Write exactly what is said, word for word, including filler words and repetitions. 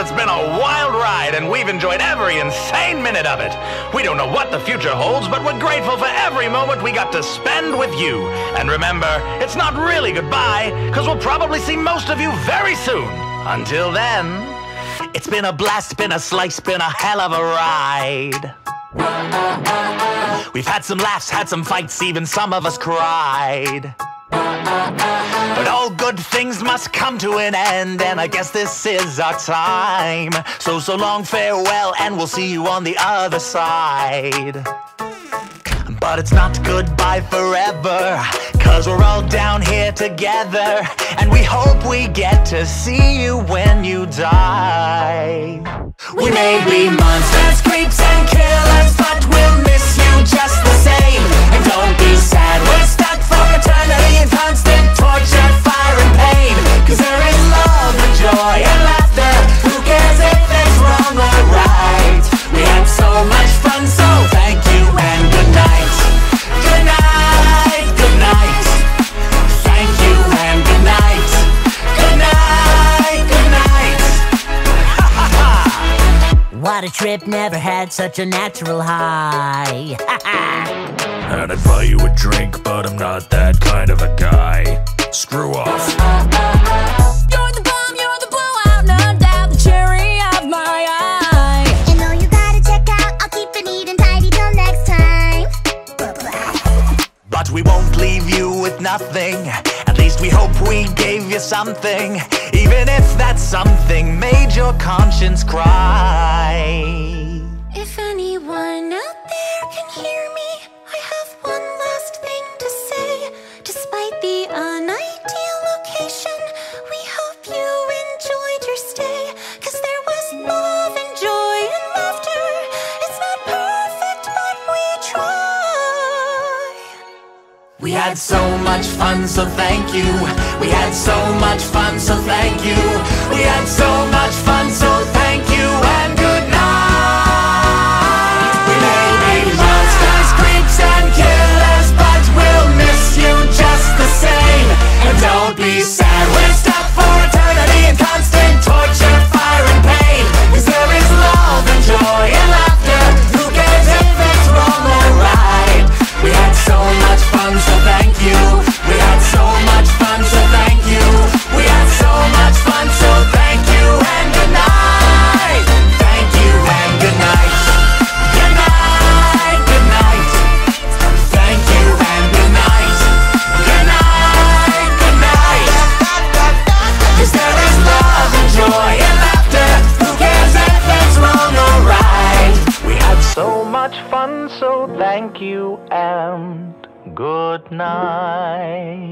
it's been a wild ride, and we've enjoyed every insane minute of it. We don't know what the future holds, but we're grateful for every moment we got to spend with you. And remember, it's not really goodbye, because we'll probably see most of you very soon. Until then, it's been a blast, been a slice, been a hell of a ride. We've had some laughs, had some fights, even some of us cried. But all good things must come to an end, and I guess this is our time. So, so long, farewell, and we'll see you on the other side. But it's not goodbye forever, 'cause we're all down here together, and we hope we get to see you when you die. We may be monsters, creeps, and killers, but we'll miss you just the same. And don't be sad, we're stuck for eternity in constant torture, fire, and pain. 'Cause there is love and joy and laughter. Who cares if it's wrong or right? We had so much fun, so thank you and good night. Good night, good night. Thank you and good night. Good night, good night. What a trip, never had such a natural high. And I'd buy you a drink, but I'm not that kind of a guy. Screw off. You're the bomb, you're the blowout, no doubt the cherry of my eye. And all you gotta check out, I'll keep it neat and tidy till next time. But we won't leave you with nothing. At least we hope we gave you something, even if that something made your conscience cry. If anyone out there can hear me, I have one last thing to say. Despite the unideal location, we hope you enjoyed your stay. 'Cause there was love and joy and laughter. It's not perfect, but we try. We had so much fun, so thank you. We had so much fun, so thank you. We had so much fun, so thank you and good night. We may be monsters, creeps, and killers, but we'll miss you just the same. And don't be sad, we're stuck for eternity in constant torture, fire, and pain. 'Cause there is love and joy and laughter. Who cares if it's wrong or right? We had so much fun, so thank you. We had so much fun, so thank you. We had so much fun, so thank you and good night. Thank you and good night. Good night, good night. Thank you and good night. Good night, good night. 'Cause there is love and joy and laughter. Who cares if it's wrong or right? We had so much fun, so thank you and good night.